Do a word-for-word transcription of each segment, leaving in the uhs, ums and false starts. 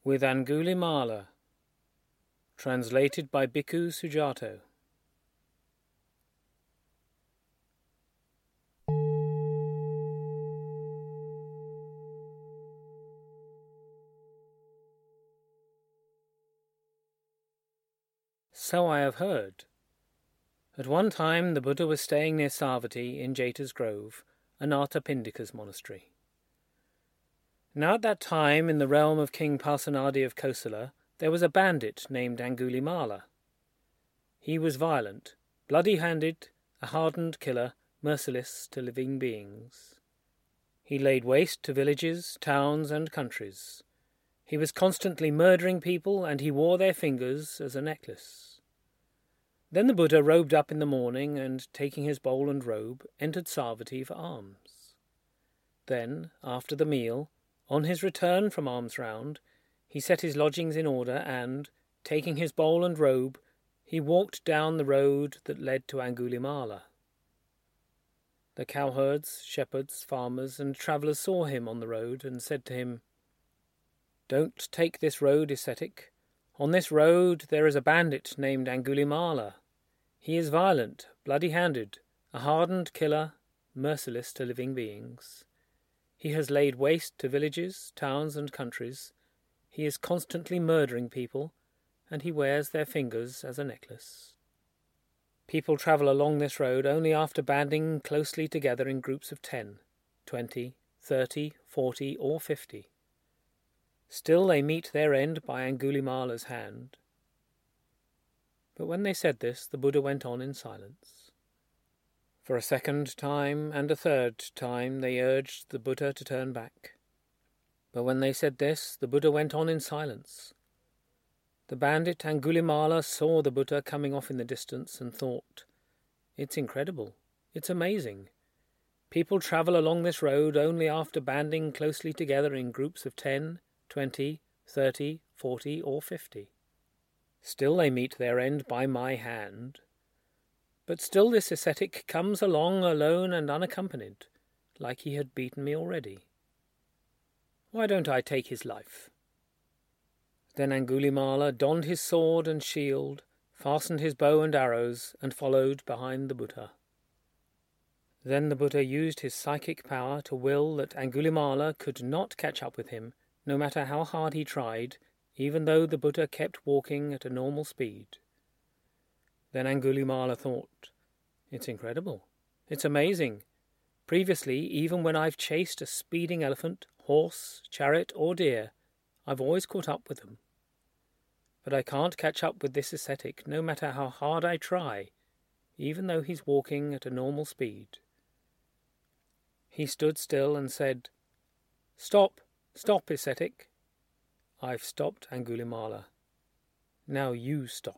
with Angulimala, translated by Bhikkhu Sujato. So I have heard. At one time the Buddha was staying near Savatthi in Jeta's Grove, Anathapindika's monastery. Now at that time, in the realm of King Parsanadi of Kosala, there was a bandit named Angulimala. He was violent, bloody-handed, a hardened killer, merciless to living beings. He laid waste to villages, towns, and countries. He was constantly murdering people, and he wore their fingers as a necklace. Then the Buddha robed up in the morning, and, taking his bowl and robe, entered Savatthi for alms. Then, after the meal, on his return from alms round, he set his lodgings in order and, taking his bowl and robe, he walked down the road that led to Angulimala. The cowherds, shepherds, farmers, and travellers saw him on the road and said to him, "Don't take this road, ascetic. On this road there is a bandit named Angulimala. He is violent, bloody-handed, a hardened killer, merciless to living beings. He has laid waste to villages, towns, and countries. He is constantly murdering people, and he wears their fingers as a necklace. People travel along this road only after banding closely together in groups of ten, twenty, thirty, forty, or fifty. Still they meet their end by Angulimala's hand." But when they said this, the Buddha went on in silence. For a second time and a third time they urged the Buddha to turn back. But when they said this, the Buddha went on in silence. The bandit Angulimala saw the Buddha coming off in the distance and thought, "It's incredible, it's amazing. People travel along this road only after banding closely together in groups of ten, twenty, thirty, forty, or fifty. Still they meet their end by my hand. But still this ascetic comes along alone and unaccompanied, like he had beaten me already. Why don't I take his life?" Then Angulimala donned his sword and shield, fastened his bow and arrows, and followed behind the Buddha. Then the Buddha used his psychic power to will that Angulimala could not catch up with him, no matter how hard he tried, even though the Buddha kept walking at a normal speed. Then Angulimala thought, "It's incredible. It's amazing. Previously, even when I've chased a speeding elephant, horse, chariot, or deer, I've always caught up with them. But I can't catch up with this ascetic, no matter how hard I try, even though he's walking at a normal speed." He stood still and said, "Stop, stop, ascetic." "I've stopped, Angulimala. Now you stop."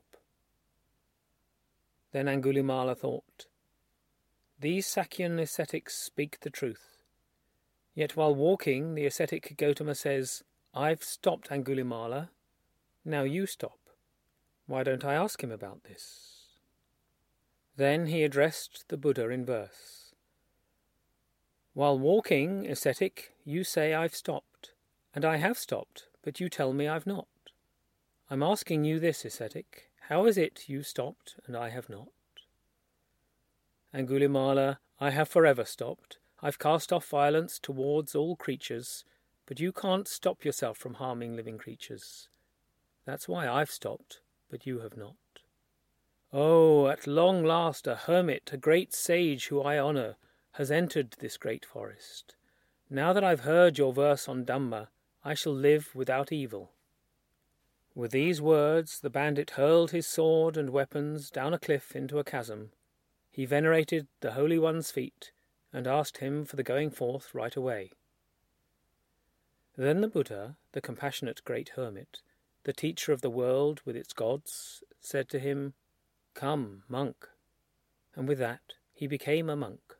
Then Angulimala thought, "These Sakyan ascetics speak the truth. Yet while walking, the ascetic Gautama says, 'I've stopped, Angulimala. Now you stop. Why don't I ask him about this?'" Then he addressed the Buddha in verse. "While walking, ascetic, you say I've stopped, and I have stopped, but you tell me I've not. I'm asking you this, ascetic. How is it you stopped and I have not?" "Angulimala, I have forever stopped. I've cast off violence towards all creatures, but you can't stop yourself from harming living creatures. That's why I've stopped, but you have not. Oh, at long last a hermit, a great sage who I honour, has entered this great forest. Now that I've heard your verse on Dhamma, I shall live without evil." With these words the bandit hurled his sword and weapons down a cliff into a chasm. He venerated the Holy One's feet, and asked him for the going forth right away. Then the Buddha, the compassionate great hermit, the teacher of the world with its gods, said to him, "Come, monk." And with that he became a monk.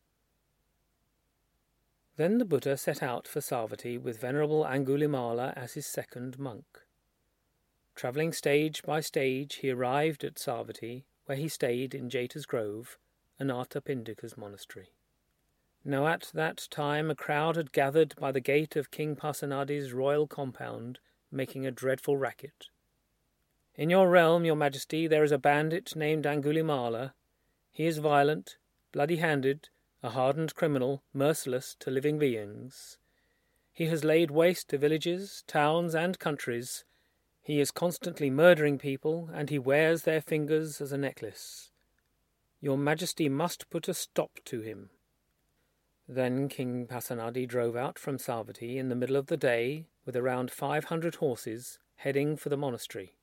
Then the Buddha set out for Savatthi with Venerable Angulimala as his second monk. Travelling stage by stage, he arrived at Savatthi, where he stayed in Jeta's Grove, Anathapindika's monastery. Now at that time a crowd had gathered by the gate of King Parsanadi's royal compound, making a dreadful racket. In your realm, your majesty, there is a bandit named Angulimala. He is violent, bloody-handed, a hardened criminal, merciless to living beings. He has laid waste to villages, towns, and countries. He is constantly murdering people, and he wears their fingers as a necklace. Your majesty must put a stop to him." Then King Pasenadi drove out from Savatthi in the middle of the day with around five hundred horses, heading for the monastery.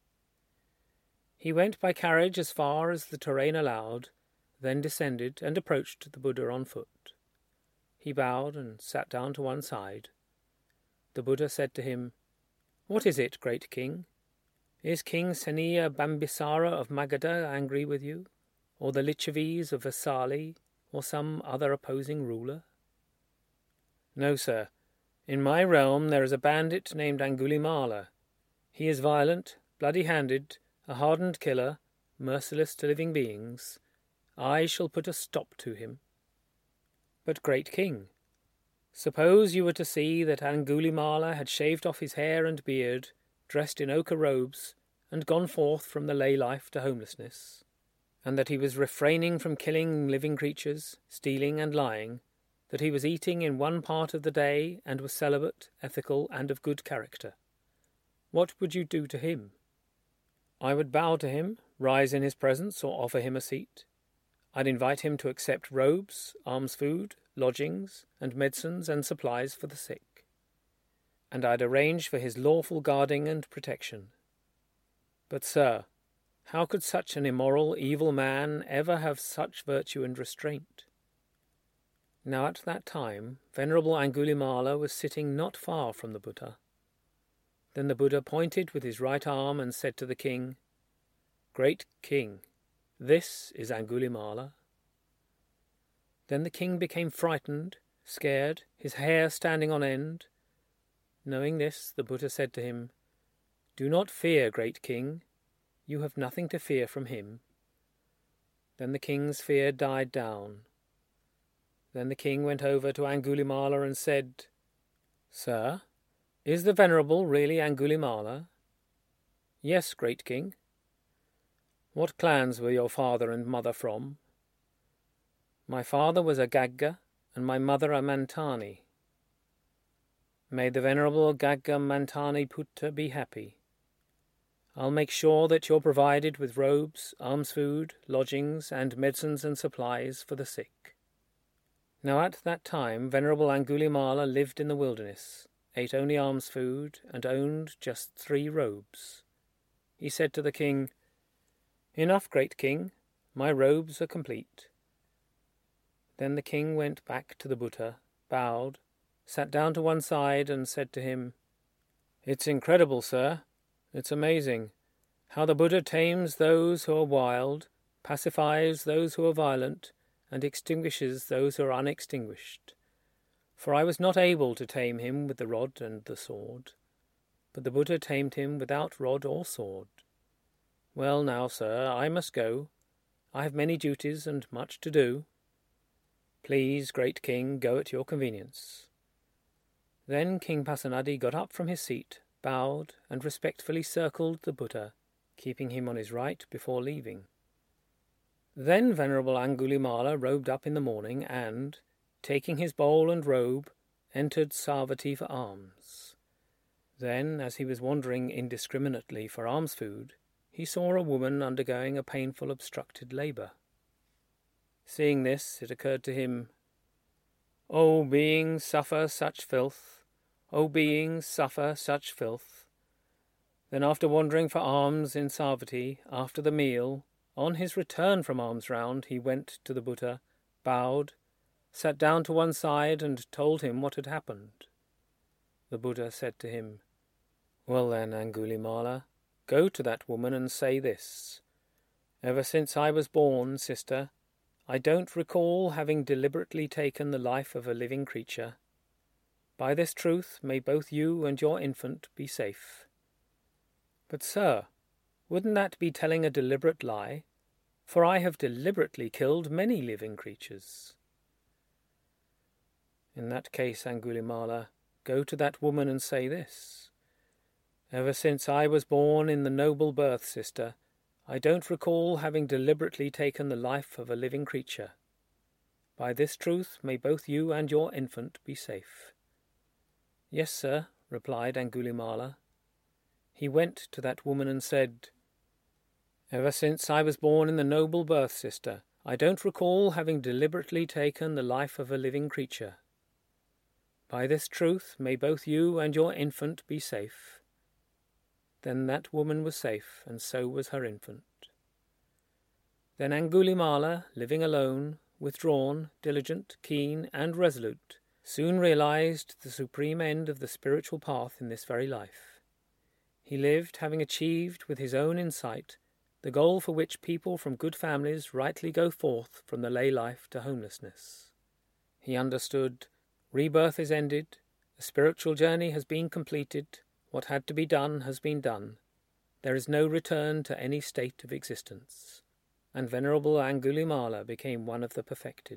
He went by carriage as far as the terrain allowed, then descended and approached the Buddha on foot. He bowed and sat down to one side. The Buddha said to him, "What is it, great king? Is King Seniya Bambisara of Magadha angry with you, or the Lichavis of Vasali, or some other opposing ruler?" "No, sir. In my realm there is a bandit named Angulimala. He is violent, bloody-handed, a hardened killer, merciless to living beings. I shall put a stop to him." "But, great king, suppose you were to see that Angulimala had shaved off his hair and beard, dressed in ochre robes, and gone forth from the lay life to homelessness, and that he was refraining from killing living creatures, stealing and lying, that he was eating in one part of the day and was celibate, ethical, and of good character. What would you do to him?" "I would bow to him, rise in his presence, or offer him a seat. I'd invite him to accept robes, alms food, lodgings, and medicines and supplies for the sick. And I'd arrange for his lawful guarding and protection. But, sir, how could such an immoral, evil man ever have such virtue and restraint?" Now at that time, Venerable Angulimala was sitting not far from the Buddha. Then the Buddha pointed with his right arm and said to the king, "Great king, this is Angulimala." Then the king became frightened, scared, his hair standing on end. Knowing this, the Buddha said to him, "Do not fear, great king. You have nothing to fear from him." Then the king's fear died down. Then the king went over to Angulimala and said, "Sir, is the Venerable really Angulimala?" "Yes, great king." "What clans were your father and mother from?" "My father was a Gagga, and my mother a Mantani." "May the Venerable Gagga Mantani Putta be happy. I'll make sure that you're provided with robes, alms food, lodgings, and medicines and supplies for the sick." Now at that time Venerable Angulimala lived in the wilderness, ate only alms food, and owned just three robes. He said to the king, "Enough, great king, my robes are complete." Then the king went back to the Buddha, bowed, sat down to one side, and said to him, "It's incredible, sir, it's amazing, how the Buddha tames those who are wild, pacifies those who are violent, and extinguishes those who are unextinguished. For I was not able to tame him with the rod and the sword, but the Buddha tamed him without rod or sword. Well now, sir, I must go. I have many duties and much to do. Please, great king, go at your convenience." Then King Pasenadi got up from his seat, bowed, and respectfully circled the Buddha, keeping him on his right before leaving. Then Venerable Angulimala robed up in the morning and, taking his bowl and robe, entered Savatthi for alms. Then, as he was wandering indiscriminately for alms food, he saw a woman undergoing a painful obstructed labour. Seeing this, it occurred to him, "O beings suffer such filth, O beings suffer such filth." Then after wandering for alms in Savatthi, after the meal, on his return from alms round, he went to the Buddha, bowed, sat down to one side, and told him what had happened. The Buddha said to him, "Well then, Angulimala, go to that woman and say this. Ever since I was born, sister, I don't recall having deliberately taken the life of a living creature. By this truth may both you and your infant be safe." "But, sir, wouldn't that be telling a deliberate lie? For I have deliberately killed many living creatures." "In that case, Angulimala, go to that woman and say this. Ever since I was born in the noble birth, sister, I don't recall having deliberately taken the life of a living creature. By this truth may both you and your infant be safe." "Yes, sir," replied Angulimala. He went to that woman and said, "Ever since I was born in the noble birth, sister, I don't recall having deliberately taken the life of a living creature. By this truth may both you and your infant be safe." Then that woman was safe, and so was her infant. Then Angulimala, living alone, withdrawn, diligent, keen, and resolute, soon realized the supreme end of the spiritual path in this very life. He lived, having achieved with his own insight the goal for which people from good families rightly go forth from the lay life to homelessness. He understood, rebirth is ended, the spiritual journey has been completed, what had to be done has been done, there is no return to any state of existence, and Venerable Angulimala became one of the perfected.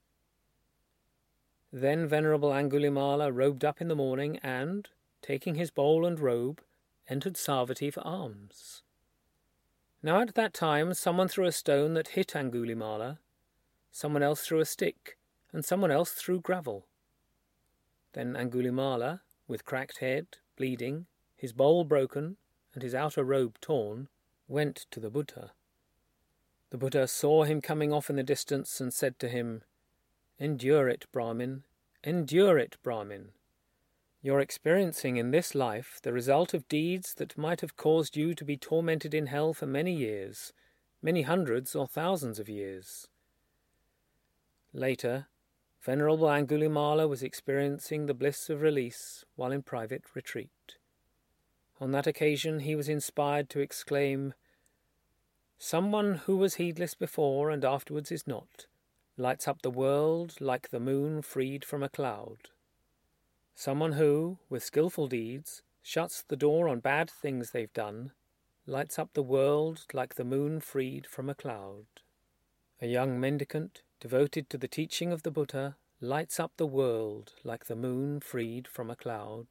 Then Venerable Angulimala robed up in the morning and, taking his bowl and robe, entered Savatthi for alms. Now at that time someone threw a stone that hit Angulimala, someone else threw a stick, and someone else threw gravel. Then Angulimala, with cracked head, bleeding, his bowl broken, and his outer robe torn, went to the Buddha. The Buddha saw him coming off in the distance and said to him, "Endure it, Brahmin, endure it, Brahmin. You're experiencing in this life the result of deeds that might have caused you to be tormented in hell for many years, many hundreds or thousands of years." Later, Venerable Angulimala was experiencing the bliss of release while in private retreat. On that occasion he was inspired to exclaim, "Someone who was heedless before and afterwards is not, lights up the world like the moon freed from a cloud. Someone who, with skilful deeds, shuts the door on bad things they've done, lights up the world like the moon freed from a cloud. A young mendicant, devoted to the teaching of the Buddha, lights up the world like the moon freed from a cloud.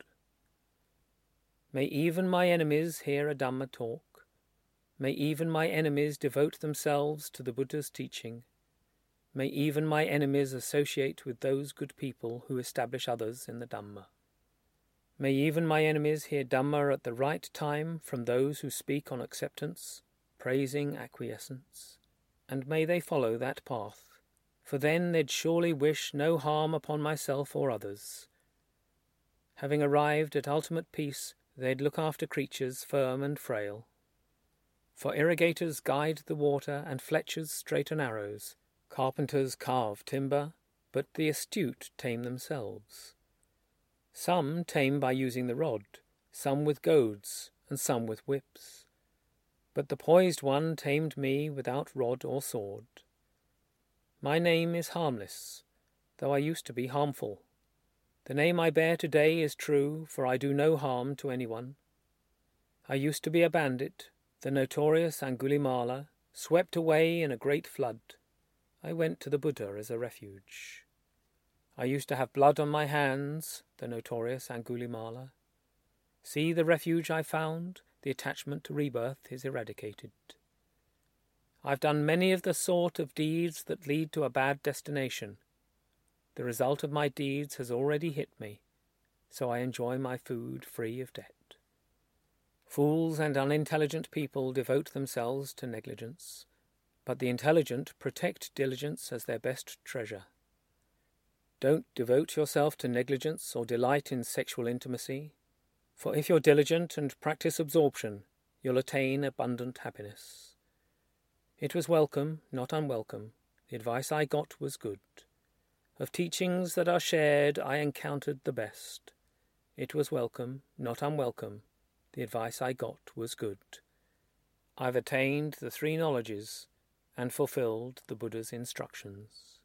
May even my enemies hear a Dhamma talk. May even my enemies devote themselves to the Buddha's teaching. May even my enemies associate with those good people who establish others in the Dhamma. May even my enemies hear Dhamma at the right time from those who speak on acceptance, praising acquiescence, and may they follow that path, for then they'd surely wish no harm upon myself or others. Having arrived at ultimate peace, they'd look after creatures firm and frail. For irrigators guide the water, and fletchers straighten arrows. Carpenters carve timber, but the astute tame themselves. Some tame by using the rod, some with goads, and some with whips. But the poised one tamed me without rod or sword. My name is harmless, though I used to be harmful. The name I bear today is true, for I do no harm to anyone. I used to be a bandit, the notorious Angulimala, swept away in a great flood. I went to the Buddha as a refuge. I used to have blood on my hands, the notorious Angulimala. See the refuge I found, the attachment to rebirth is eradicated. I've done many of the sort of deeds that lead to a bad destination. The result of my deeds has already hit me, so I enjoy my food free of debt. Fools and unintelligent people devote themselves to negligence, but the intelligent protect diligence as their best treasure. Don't devote yourself to negligence or delight in sexual intimacy, for if you're diligent and practice absorption, you'll attain abundant happiness. It was welcome, not unwelcome. The advice I got was good. Of teachings that are shared, I encountered the best. It was welcome, not unwelcome. The advice I got was good. I've attained the three knowledges and fulfilled the Buddha's instructions.